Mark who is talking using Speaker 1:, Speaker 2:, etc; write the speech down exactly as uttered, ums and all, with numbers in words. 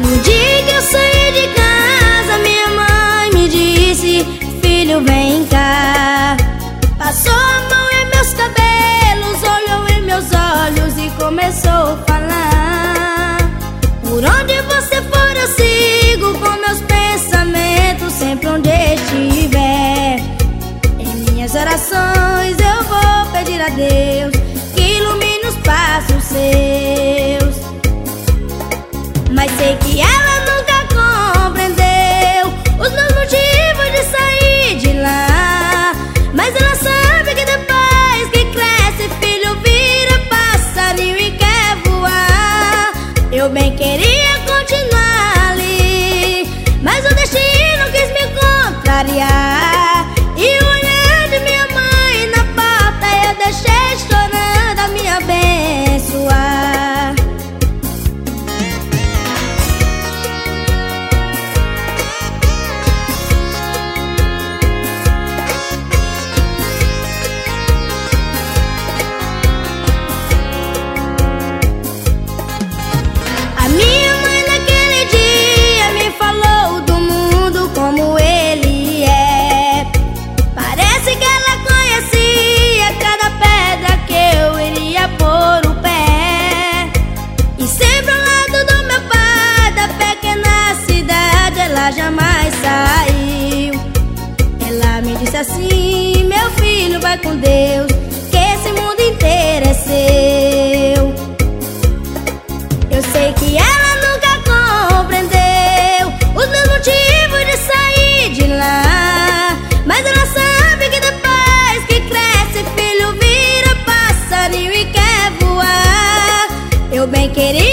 Speaker 1: No dia que eu saí de casa, minha mãe me disse: filho, vem cá. Passou a mão em meus cabelos, olhou em meus olhos e começou a falar: por onde você for eu sigo com meus pensamentos, sempre onde estiver. Em minhas orações eu vou pedir a Deus que ilumine os passos seus. Mas sei que ela nunca compreendeu os meus motivos de sair de lá. Mas ela sabe que depois que cresce, filho vira passarinho e quer voar. Eu bem queria continuar ali, mas o destino quis me contrariar. E o olhar de minha mãe na porta eu deixei chorando a me abençoar. A minha mãe naquele dia me falou do mundo como ele é. Parece que ela conhecia cada pedra que eu iria pôr o pé. E sempre ao lado do meu pai, da pequena cidade, ela jamais saiu. Ela me disse assim: meu filho, vai com Deus, que esse mundo inteiro é seu. Eu sei que ela nunca compreendeu os meus motivos de sair de lá. Mas ela sabe que depois que cresce, filho vira passarinho e quer voar. Eu bem queria